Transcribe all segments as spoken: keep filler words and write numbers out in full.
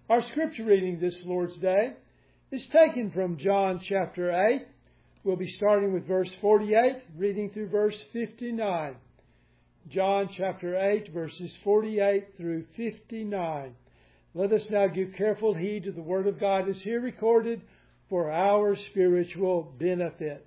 Our scripture reading this Lord's Day is taken from John chapter eight. We'll be starting with verse forty-eight, reading through verse fifty-nine. John chapter eight, verses forty-eight through fifty-nine. Let us now give careful heed to the Word of God as here recorded for our spiritual benefit.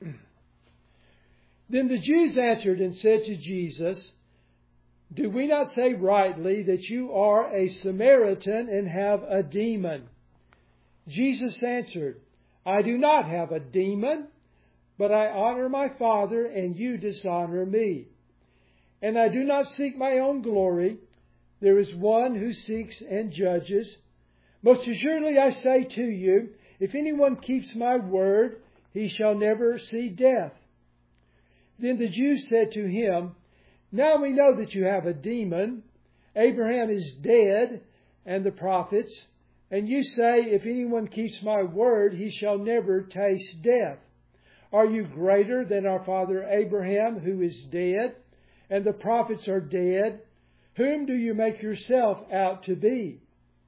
Then the Jews answered and said to Jesus, "Do we not say rightly that you are a Samaritan and have a demon?" Jesus answered, "I do not have a demon, but I honor my Father, and you dishonor me. And I do not seek my own glory. There is one who seeks and judges. Most assuredly I say to you, if anyone keeps my word, he shall never see death." Then the Jews said to him, "Now we know that you have a demon. Abraham is dead, and the prophets, and you say, if anyone keeps my word, he shall never taste death. Are you greater than our father Abraham, who is dead, and the prophets are dead? Whom do you make yourself out to be?"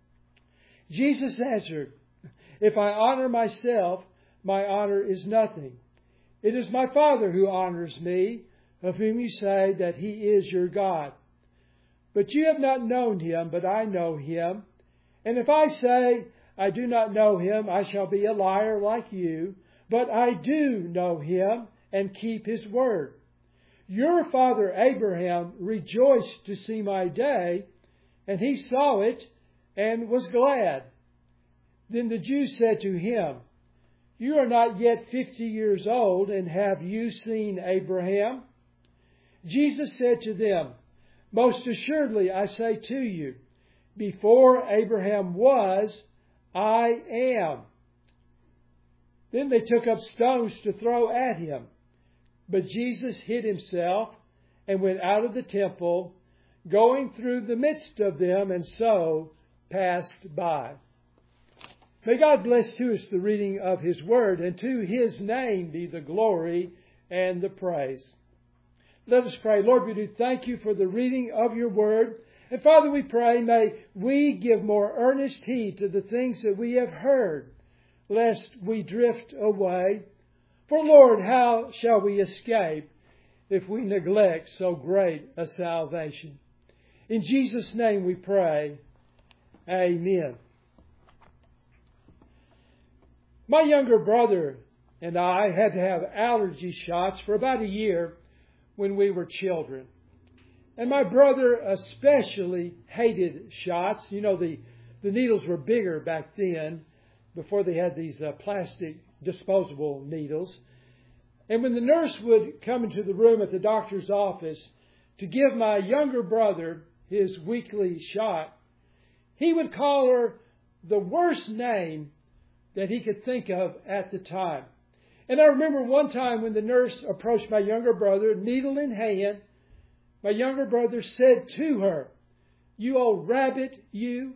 Jesus answered, "If I honor myself, my honor is nothing. It is my Father who honors me, of whom you say that he is your God. But you have not known him, but I know him. And if I say I do not know him, I shall be a liar like you. But I do know him and keep his word. Your father Abraham rejoiced to see my day, and he saw it and was glad." Then the Jews said to him, "You are not yet fifty years old, and have you seen Abraham?" Jesus said to them, "Most assuredly I say to you, before Abraham was, I am." Then they took up stones to throw at him. But Jesus hid himself and went out of the temple, going through the midst of them, and so passed by. May God bless to us the reading of His Word, and to His name be the glory and the praise. Let us pray. Lord, we do thank you for the reading of your Word. And Father, we pray, may we give more earnest heed to the things that we have heard, lest we drift away. For Lord, how shall we escape if we neglect so great a salvation? In Jesus' name we pray. Amen. My younger brother and I had to have allergy shots for about a year when we were children. And my brother especially hated shots. You know, the, the needles were bigger back then, before they had these uh, plastic disposable needles. And when the nurse would come into the room at the doctor's office to give my younger brother his weekly shot, he would call her the worst name that he could think of at the time. And I remember one time when the nurse approached my younger brother, needle in hand, my younger brother said to her, "You old rabbit, you."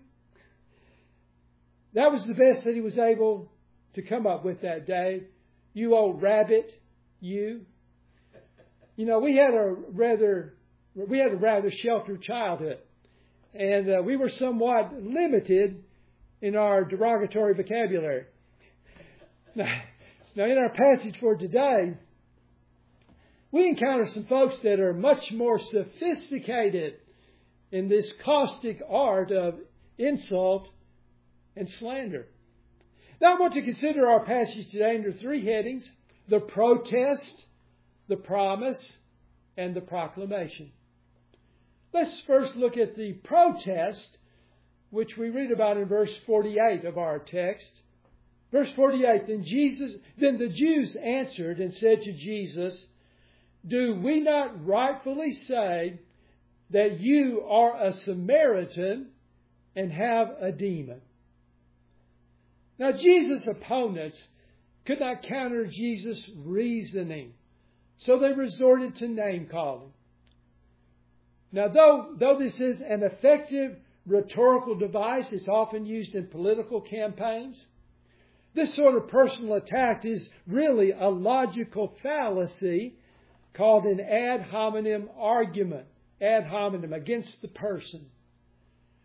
That was the best that he was able to come up with that day. "You old rabbit, you." You know, we had a rather, we had a rather sheltered childhood. And uh, we were somewhat limited in our derogatory vocabulary. Now, now, in our passage for today, we encounter some folks that are much more sophisticated in this caustic art of insult and slander. Now I want to consider our passage today under three headings: the protest, the promise, and the proclamation. Let's first look at the protest, which we read about in verse forty-eight of our text. Verse forty-eight, then Jesus, then the Jews answered and said to Jesus, "Do we not rightfully say that you are a Samaritan and have a demon?" Now, Jesus' opponents could not counter Jesus' reasoning, so they resorted to name-calling. Now, though, though this is an effective rhetorical device, it's often used in political campaigns, this sort of personal attack is really a logical fallacy called an ad hominem argument, ad hominem, against the person.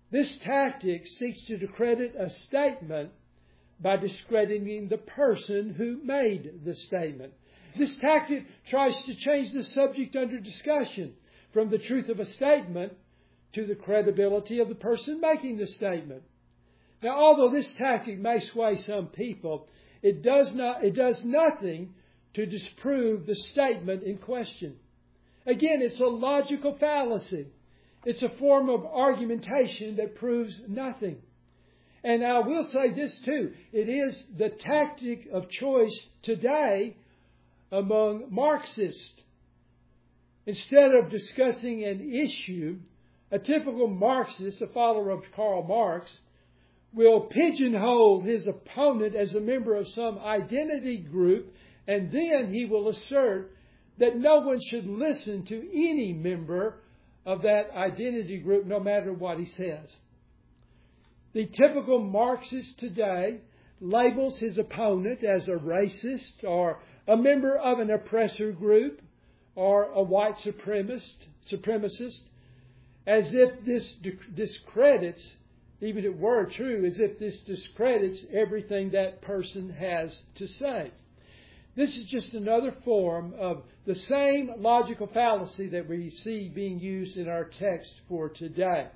This tactic seeks to discredit a statement by discrediting the person who made the statement. This tactic tries to change the subject under discussion from the truth of a statement to the credibility of the person making the statement. Now, although this tactic may sway some people, it does not, it does nothing to disprove the statement in question. Again, it's a logical fallacy. It's a form of argumentation that proves nothing. And I will say this too. It is the tactic of choice today among Marxists. Instead of discussing an issue, a typical Marxist, a follower of Karl Marx, will pigeonhole his opponent as a member of some identity group, and then he will assert that no one should listen to any member of that identity group, no matter what he says. The typical Marxist today labels his opponent as a racist or a member of an oppressor group or a white supremacist, supremacist, as if this discredits, even if it were true, as if this discredits everything that person has to say. This is just another form of the same logical fallacy that we see being used in our text for today.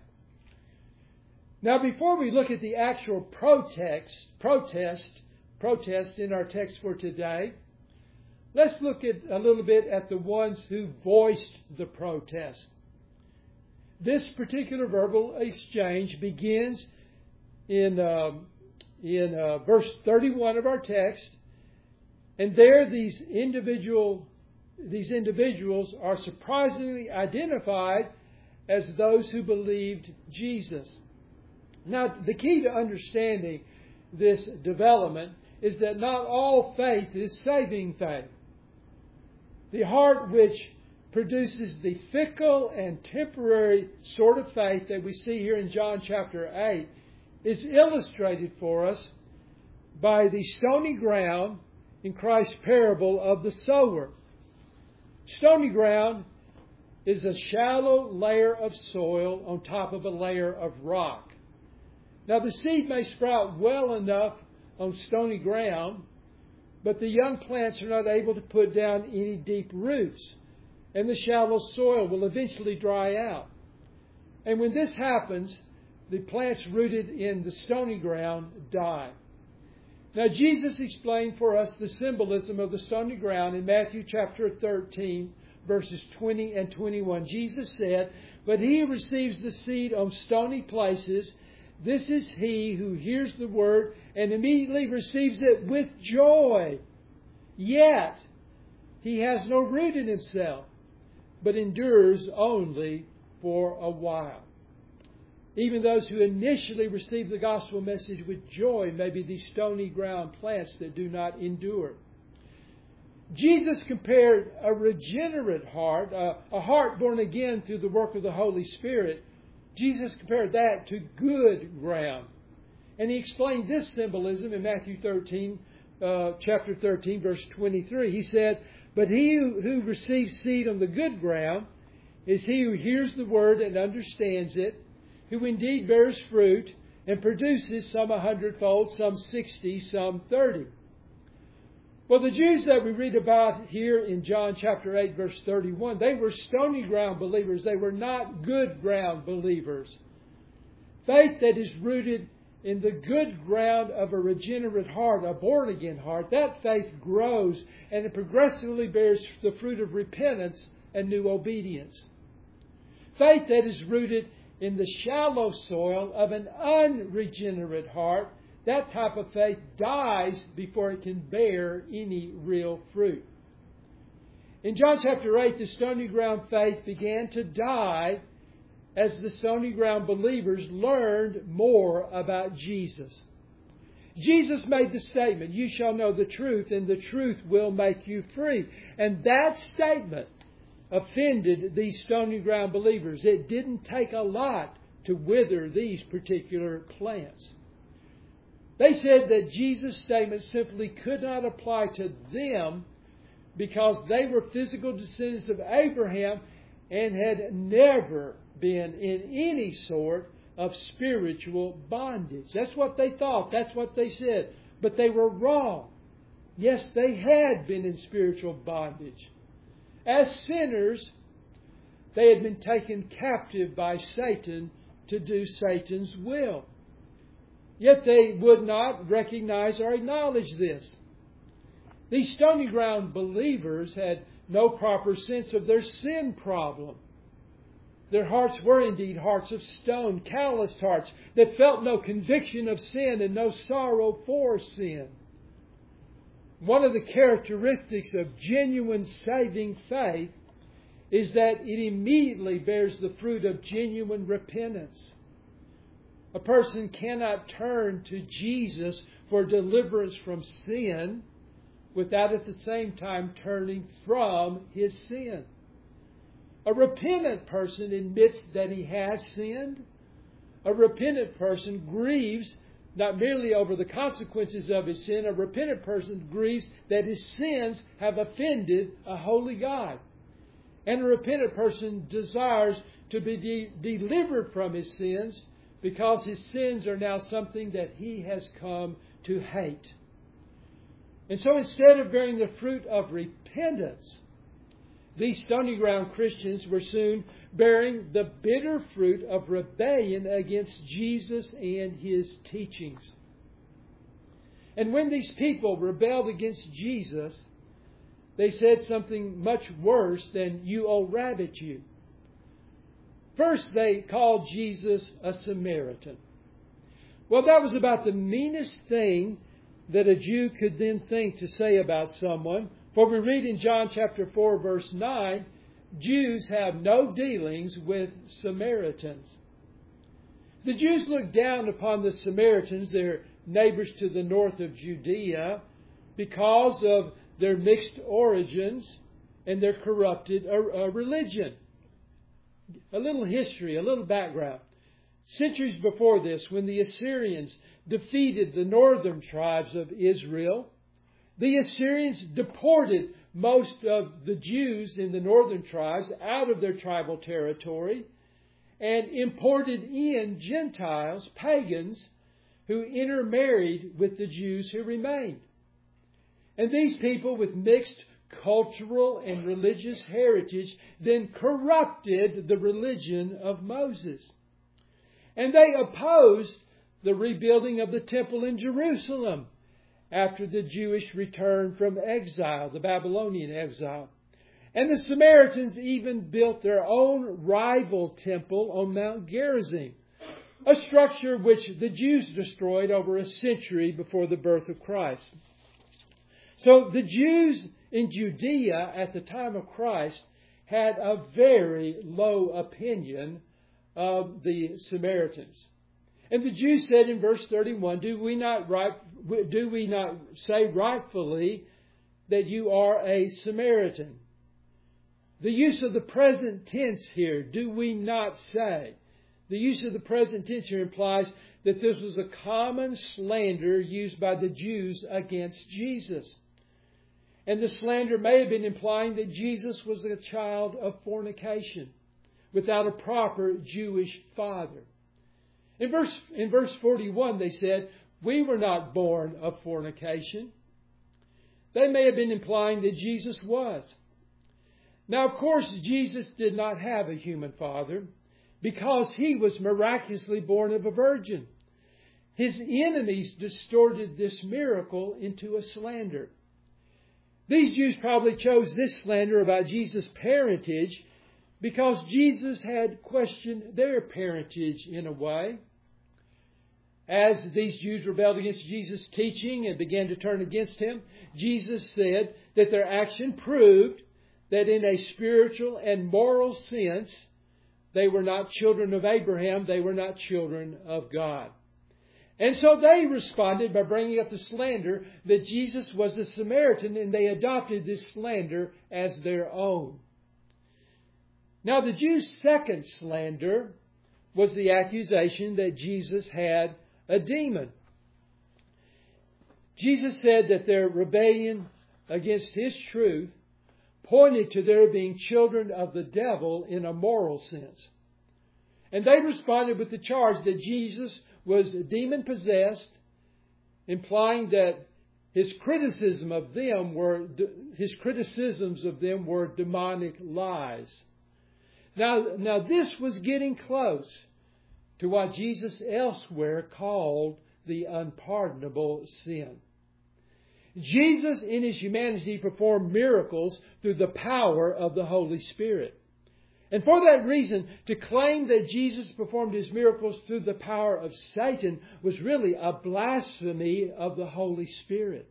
Now, before we look at the actual protest, protest, protest in our text for today, let's look at a little bit at the ones who voiced the protest. This particular verbal exchange begins in uh, in uh, verse thirty-one of our text, and there these individual these individuals are surprisingly identified as those who believed Jesus. Now, the key to understanding this development is that not all faith is saving faith. The heart which produces the fickle and temporary sort of faith that we see here in John chapter eight is illustrated for us by the stony ground in Christ's parable of the sower. Stony ground is a shallow layer of soil on top of a layer of rock. Now, the seed may sprout well enough on stony ground, but the young plants are not able to put down any deep roots, and the shallow soil will eventually dry out. And when this happens, the plants rooted in the stony ground die. Now, Jesus explained for us the symbolism of the stony ground in Matthew chapter thirteen, verses twenty and twenty-one. Jesus said, "But he who receives the seed on stony places, this is he who hears the word and immediately receives it with joy. Yet he has no root in himself, but endures only for a while." Even those who initially receive the gospel message with joy may be these stony ground plants that do not endure. Jesus compared a regenerate heart, a, a heart born again through the work of the Holy Spirit, Jesus compared that to good ground. And he explained this symbolism in Matthew thirteen, uh, chapter thirteen, verse twenty-three. He said, "But he who, who receives seed on the good ground is he who hears the word and understands it, who indeed bears fruit and produces some a hundredfold, some sixty, some thirty." Well, the Jews that we read about here in John chapter eight, verse thirty-one, they were stony ground believers. They were not good ground believers. Faith that is rooted in the good ground of a regenerate heart, a born-again heart, that faith grows and it progressively bears the fruit of repentance and new obedience. Faith that is rooted in the shallow soil of an unregenerate heart, that type of faith dies before it can bear any real fruit. In John chapter eight, the stony ground faith began to die as the stony ground believers learned more about Jesus. Jesus made the statement, "You shall know the truth, and the truth will make you free." And that statement offended these stony ground believers. It didn't take a lot to wither these particular plants. They said that Jesus' statement simply could not apply to them because they were physical descendants of Abraham and had never been in any sort of spiritual bondage. That's what they thought. That's what they said. But they were wrong. Yes, they had been in spiritual bondage. As sinners, they had been taken captive by Satan to do Satan's will. Yet they would not recognize or acknowledge this. These stony ground believers had no proper sense of their sin problem. Their hearts were indeed hearts of stone, calloused hearts that felt no conviction of sin and no sorrow for sin. One of the characteristics of genuine saving faith is that it immediately bears the fruit of genuine repentance. A person cannot turn to Jesus for deliverance from sin without at the same time turning from his sin. A repentant person admits that he has sinned. A repentant person grieves not merely over the consequences of his sin. A repentant person grieves that his sins have offended a holy God. And a repentant person desires to be de- delivered from his sins because his sins are now something that he has come to hate. And so instead of bearing the fruit of repentance, these stony ground Christians were soon bearing the bitter fruit of rebellion against Jesus and His teachings. And when these people rebelled against Jesus, they said something much worse than "you old rabbit, you." First, they called Jesus a Samaritan. Well, that was about the meanest thing that a Jew could then think to say about someone. For we read in John chapter four, verse nine, Jews have no dealings with Samaritans. The Jews looked down upon the Samaritans, their neighbors to the north of Judea, because of their mixed origins and their corrupted uh, religion. A little history, a little background. Centuries before this, when the Assyrians defeated the northern tribes of Israel, the Assyrians deported most of the Jews in the northern tribes out of their tribal territory and imported in Gentiles, pagans, who intermarried with the Jews who remained. And these people with mixed cultural and religious heritage then corrupted the religion of Moses. And they opposed the rebuilding of the temple in Jerusalem after the Jewish return from exile, the Babylonian exile. And the Samaritans even built their own rival temple on Mount Gerizim, a structure which the Jews destroyed over a century before the birth of Christ. So the Jews in Judea at the time of Christ had a very low opinion of the Samaritans. And the Jews said in verse thirty-one, do we not right, do we not say rightfully that you are a Samaritan? The use of the present tense here, do we not say? The use of the present tense here implies that this was a common slander used by the Jews against Jesus. And the slander may have been implying that Jesus was a child of fornication without a proper Jewish father. In verse, in verse forty-one, they said, we were not born of fornication. They may have been implying that Jesus was. Now, of course, Jesus did not have a human father because He was miraculously born of a virgin. His enemies distorted this miracle into a slander. These Jews probably chose this slander about Jesus' parentage because Jesus had questioned their parentage in a way. As these Jews rebelled against Jesus' teaching and began to turn against Him, Jesus said that their action proved that in a spiritual and moral sense, they were not children of Abraham, they were not children of God. And so they responded by bringing up the slander that Jesus was a Samaritan, and they adopted this slander as their own. Now, the Jews' second slander was the accusation that Jesus had a demon. Jesus said that their rebellion against His truth pointed to their being children of the devil in a moral sense. And they responded with the charge that Jesus was demon-possessed, implying that his criticism of them were his criticisms of them were demonic lies. Now, now this was getting close to what Jesus elsewhere called the unpardonable sin. Jesus, in his humanity, performed miracles through the power of the Holy Spirit. And for that reason, to claim that Jesus performed his miracles through the power of Satan was really a blasphemy of the Holy Spirit.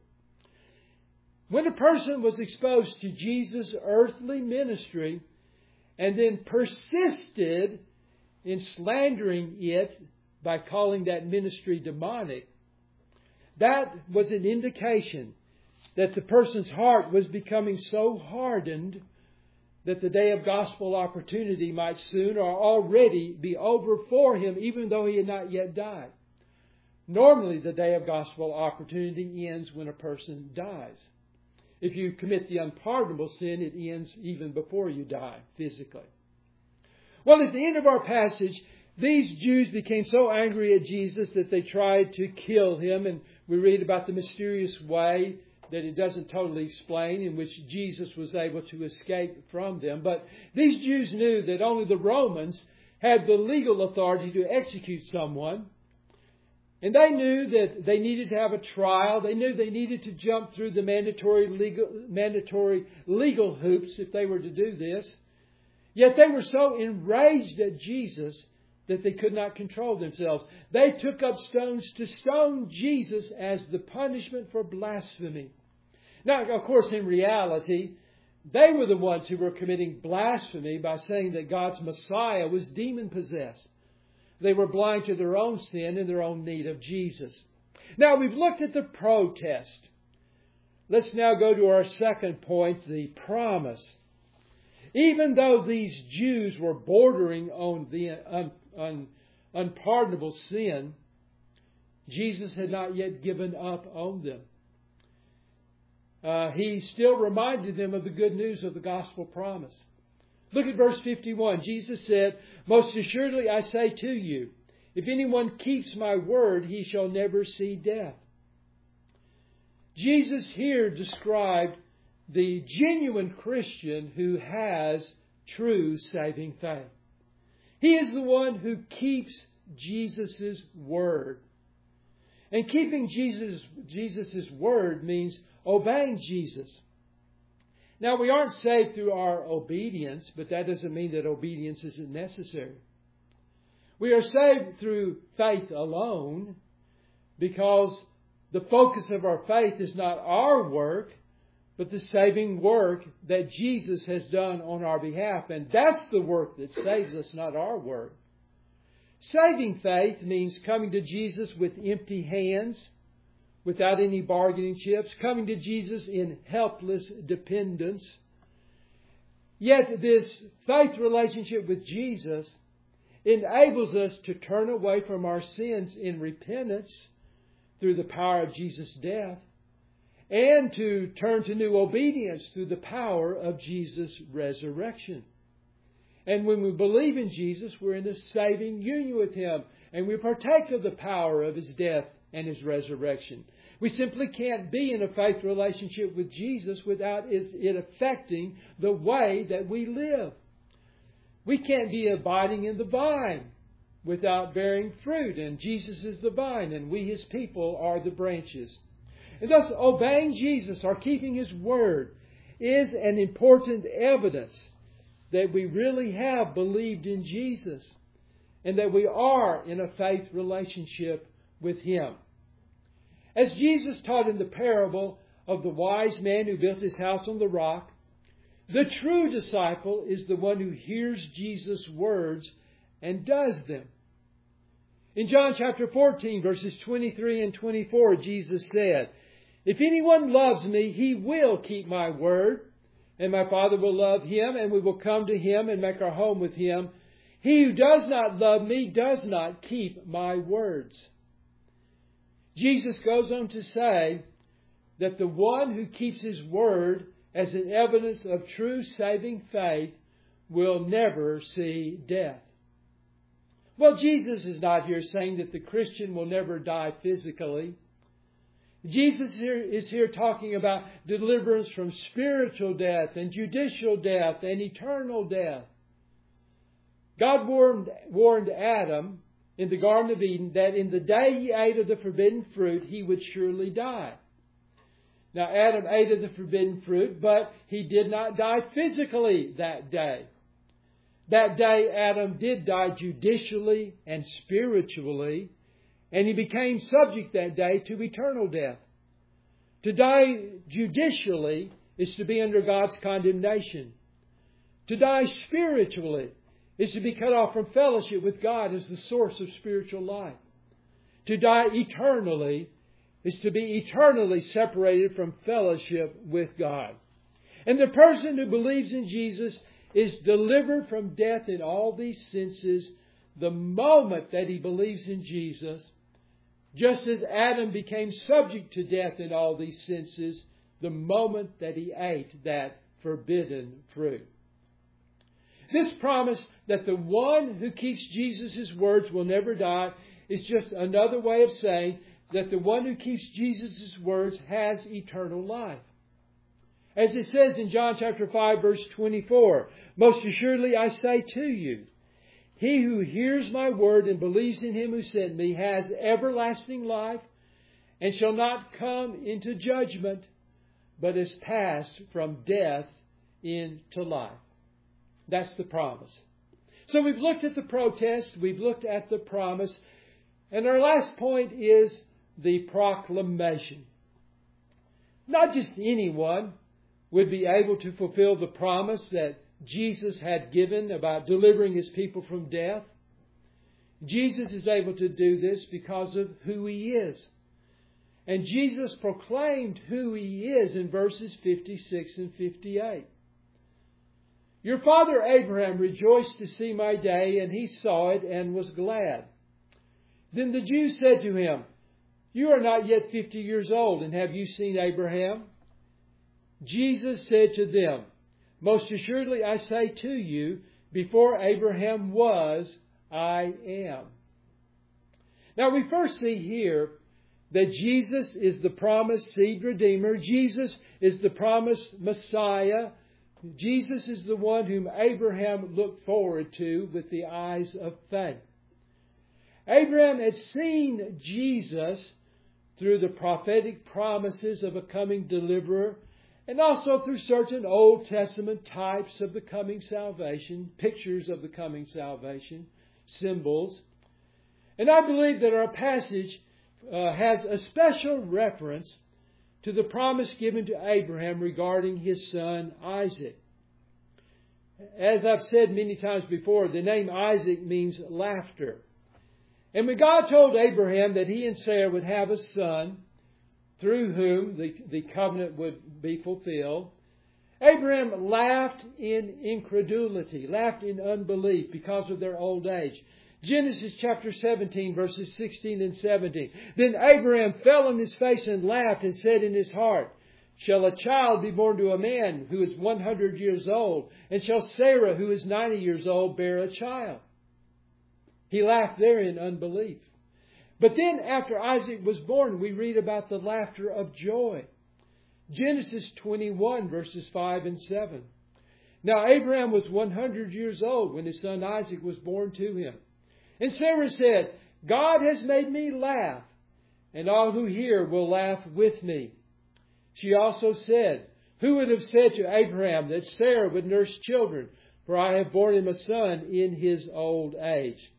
When a person was exposed to Jesus' earthly ministry and then persisted in slandering it by calling that ministry demonic, that was an indication that the person's heart was becoming so hardened that the day of gospel opportunity might soon or already be over for him, even though he had not yet died. Normally, the day of gospel opportunity ends when a person dies. If you commit the unpardonable sin, it ends even before you die physically. Well, at the end of our passage, these Jews became so angry at Jesus that they tried to kill him. And we read about the mysterious way that it doesn't totally explain in which Jesus was able to escape from them. But these Jews knew that only the Romans had the legal authority to execute someone. And they knew that they needed to have a trial. They knew they needed to jump through the mandatory legal, mandatory legal hoops if they were to do this. Yet they were so enraged at Jesus that they could not control themselves. They took up stones to stone Jesus as the punishment for blasphemy. Now, of course, in reality, they were the ones who were committing blasphemy by saying that God's Messiah was demon-possessed. They were blind to their own sin and their own need of Jesus. Now, we've looked at the protest. Let's now go to our second point, the promise. Even though these Jews were bordering on the un, un, unpardonable sin, Jesus had not yet given up on them. Uh, he still reminded them of the good news of the gospel promise. Look at verse fifty-one. Jesus said, "Most assuredly I say to you, if anyone keeps my word, he shall never see death." Jesus here described the genuine Christian who has true saving faith. He is the one who keeps Jesus' word. And keeping Jesus, Jesus' word means obeying Jesus. Now, we aren't saved through our obedience, but that doesn't mean that obedience isn't necessary. We are saved through faith alone because the focus of our faith is not our work, but the saving work that Jesus has done on our behalf. And that's the work that saves us, not our work. Saving faith means coming to Jesus with empty hands, without any bargaining chips, coming to Jesus in helpless dependence. Yet this faith relationship with Jesus enables us to turn away from our sins in repentance through the power of Jesus' death, and to turn to new obedience through the power of Jesus' resurrection. And when we believe in Jesus, we're in a saving union with Him, and we partake of the power of His death and His resurrection. We simply can't be in a faith relationship with Jesus without it affecting the way that we live. We can't be abiding in the vine without bearing fruit, and Jesus is the vine, and we, His people, are the branches. And thus, obeying Jesus or keeping His word is an important evidence that we really have believed in Jesus and that we are in a faith relationship with Him. As Jesus taught in the parable of the wise man who built his house on the rock, the true disciple is the one who hears Jesus' words and does them. In John chapter fourteen, verses twenty-three and twenty-four, Jesus said, "If anyone loves me, he will keep my word, and my Father will love him, and we will come to him and make our home with him. He who does not love me does not keep my words." Jesus goes on to say that the one who keeps His word as an evidence of true saving faith will never see death. Well, Jesus is not here saying that the Christian will never die physically. Jesus here is here talking about deliverance from spiritual death and judicial death and eternal death. God warned, warned Adam in the Garden of Eden that in the day he ate of the forbidden fruit, he would surely die. Now, Adam ate of the forbidden fruit, but he did not die physically that day. That day, Adam did die judicially and spiritually, and he became subject that day to eternal death. To die judicially is to be under God's condemnation. To die spiritually is to be cut off from fellowship with God as the source of spiritual life. To die eternally is to be eternally separated from fellowship with God. And the person who believes in Jesus is delivered from death in all these senses the moment that he believes in Jesus, just as Adam became subject to death in all these senses the moment that he ate that forbidden fruit. This promise that the one who keeps Jesus' words will never die is just another way of saying that the one who keeps Jesus' words has eternal life. As it says in John chapter five, verse twenty-four, "Most assuredly I say to you, he who hears my word and believes in him who sent me has everlasting life and shall not come into judgment, but is passed from death into life." That's the promise. So we've looked at the protest, we've looked at the promise, and our last point is the proclamation. Not just anyone would be able to fulfill the promise that Jesus had given about delivering His people from death. Jesus is able to do this because of who He is. And Jesus proclaimed who He is in verses fifty-six and fifty-eight. "Your father Abraham rejoiced to see my day, and he saw it and was glad. Then the Jews said to him, 'You are not yet fifty years old, and have you seen Abraham?' Jesus said to them, 'Most assuredly I say to you, before Abraham was, I am.'" Now we first see here that Jesus is the promised seed redeemer. Jesus is the promised Messiah. Jesus is the one whom Abraham looked forward to with the eyes of faith. Abraham had seen Jesus through the prophetic promises of a coming deliverer, and also through certain Old Testament types of the coming salvation, pictures of the coming salvation, symbols. And I believe that our passage uh, has a special reference to the promise given to Abraham regarding his son Isaac. As I've said many times before, the name Isaac means laughter. And when God told Abraham that he and Sarah would have a son, through whom the, the covenant would be fulfilled, Abraham laughed in incredulity, laughed in unbelief because of their old age. Genesis chapter seventeen, verses sixteen and seventeen. "Then Abraham fell on his face and laughed and said in his heart, 'Shall a child be born to a man who is one hundred years old? And shall Sarah, who is ninety years old, bear a child?'" He laughed there in unbelief. But then after Isaac was born, we read about the laughter of joy. Genesis twenty-one, verses five and seven. "Now Abraham was one hundred years old when his son Isaac was born to him. And Sarah said, 'God has made me laugh, and all who hear will laugh with me.' She also said, 'Who would have said to Abraham that Sarah would nurse children? For I have borne him a son in his old age.'"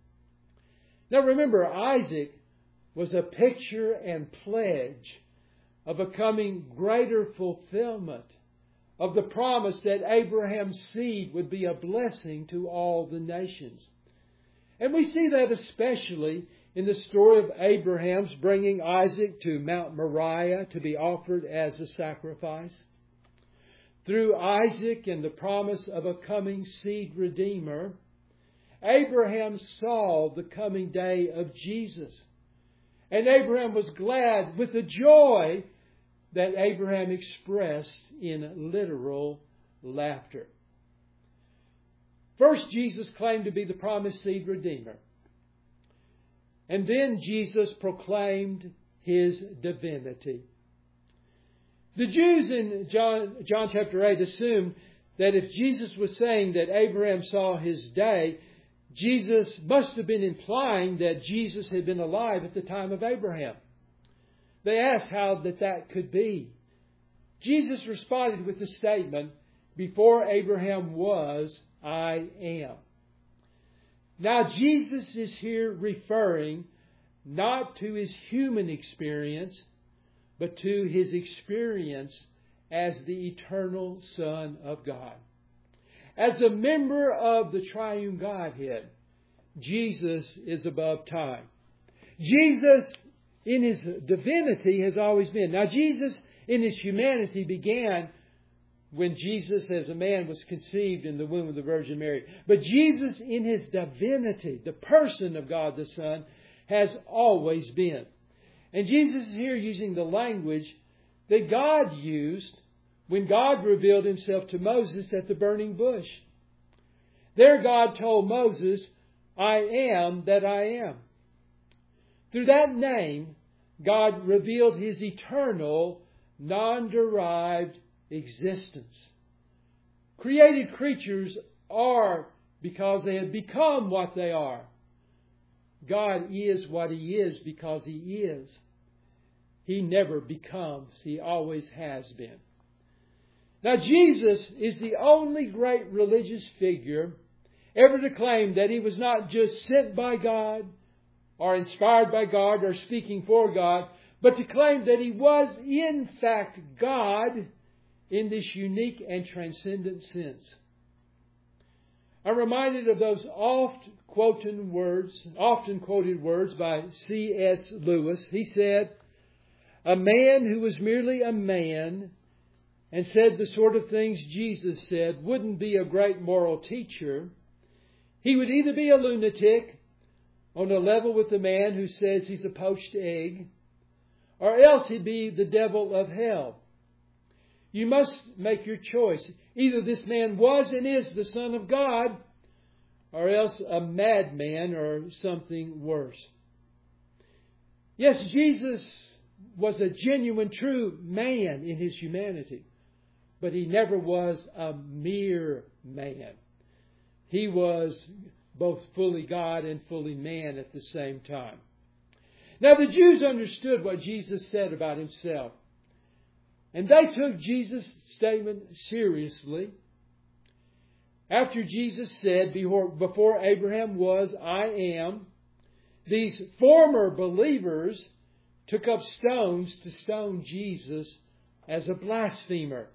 Now remember, Isaac was a picture and pledge of a coming greater fulfillment of the promise that Abraham's seed would be a blessing to all the nations. And we see that especially in the story of Abraham's bringing Isaac to Mount Moriah to be offered as a sacrifice. Through Isaac and the promise of a coming seed redeemer, Abraham saw the coming day of Jesus. And Abraham was glad with the joy that Abraham expressed in literal laughter. First, Jesus claimed to be the promised seed redeemer. And then Jesus proclaimed His divinity. The Jews in John, John chapter eight assumed that if Jesus was saying that Abraham saw his day, Jesus must have been implying that Jesus had been alive at the time of Abraham. They asked how that, that could be. Jesus responded with the statement, "Before Abraham was, I am." Now Jesus is here referring not to His human experience, but to His experience as the eternal Son of God. As a member of the triune Godhead, Jesus is above time. Jesus in His divinity has always been. Now Jesus in His humanity began when Jesus as a man was conceived in the womb of the Virgin Mary. But Jesus in His divinity, the person of God the Son, has always been. And Jesus is here using the language that God used when God revealed Himself to Moses at the burning bush. There God told Moses, "I am that I am." Through that name, God revealed His eternal, non-derived existence. Created creatures are because they have become what they are. God is what He is because He is. He never becomes. He always has been. Now Jesus is the only great religious figure ever to claim that He was not just sent by God or inspired by God or speaking for God, but to claim that He was in fact God in this unique and transcendent sense. I'm reminded of those oft quoted words, often quoted words by C S Lewis. He said, "A man who was merely a man and said the sort of things Jesus said wouldn't be a great moral teacher. He would either be a lunatic on a level with the man who says he's a poached egg, or else he'd be the devil of hell. You must make your choice. Either this man was and is the Son of God, or else a madman or something worse." Yes, Jesus was a genuine, true man in His humanity, but He never was a mere man. He was both fully God and fully man at the same time. Now the Jews understood what Jesus said about Himself, and they took Jesus' statement seriously. After Jesus said, "Before Abraham was, I am," these former believers took up stones to stone Jesus as a blasphemer.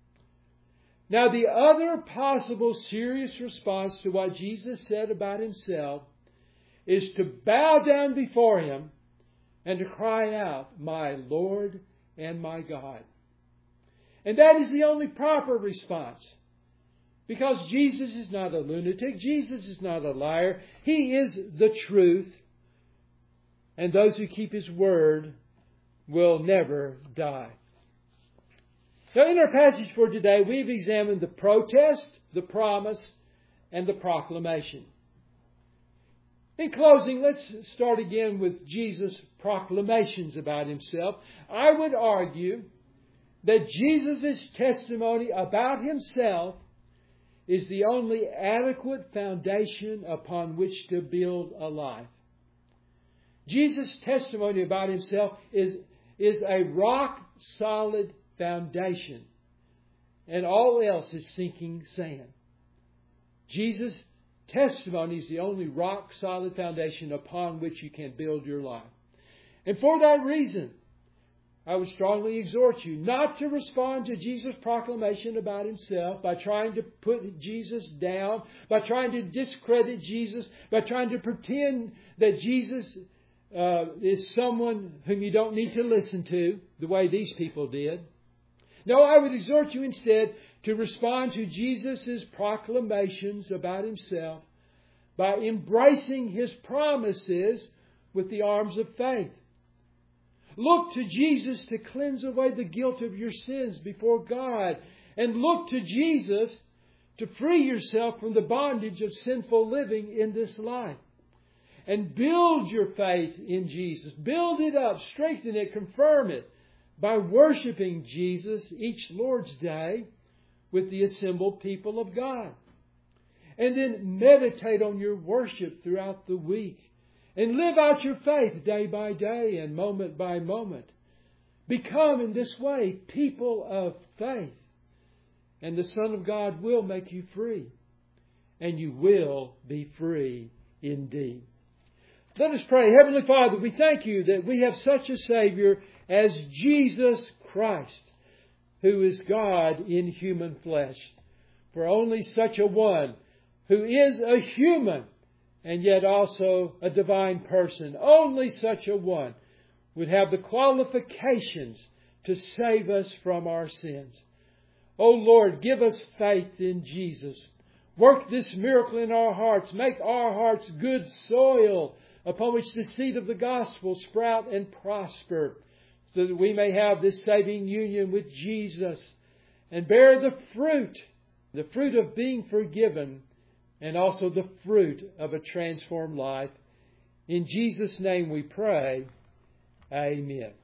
Now, the other possible serious response to what Jesus said about Himself is to bow down before Him and to cry out, "My Lord and my God." And that is the only proper response. Because Jesus is not a lunatic. Jesus is not a liar. He is the truth. And those who keep His word will never die. Now, in our passage for today, we've examined the protest, the promise, and the proclamation. In closing, let's start again with Jesus' proclamations about Himself. I would argue that Jesus' testimony about Himself is the only adequate foundation upon which to build a life. Jesus' testimony about Himself is, is a rock-solid foundation, and all else is sinking sand. Jesus' testimony is the only rock-solid foundation upon which you can build your life. And for that reason, I would strongly exhort you not to respond to Jesus' proclamation about Himself by trying to put Jesus down, by trying to discredit Jesus, by trying to pretend that Jesus uh, is someone whom you don't need to listen to, the way these people did. No, I would exhort you instead to respond to Jesus' proclamations about Himself by embracing His promises with the arms of faith. Look to Jesus to cleanse away the guilt of your sins before God. And look to Jesus to free yourself from the bondage of sinful living in this life. and build your faith in Jesus. Build it up, strengthen it, confirm it by worshiping Jesus each Lord's Day with the assembled people of God. And then meditate on your worship throughout the week and live out your faith day by day and moment by moment. Become in this way people of faith. And the Son of God will make you free. And you will be free indeed. Let us pray. Heavenly Father, we thank you that we have such a Savior as Jesus Christ, who is God in human flesh. For only such a one who is a human and yet also a divine person, only such a one would have the qualifications to save us from our sins. O Lord, give us faith in Jesus. Work this miracle in our hearts. Make our hearts good soil upon which the seed of the gospel sprout and prosper, so that we may have this saving union with Jesus and bear the fruit, the fruit of being forgiven, and also the fruit of a transformed life. In Jesus' name we pray. Amen.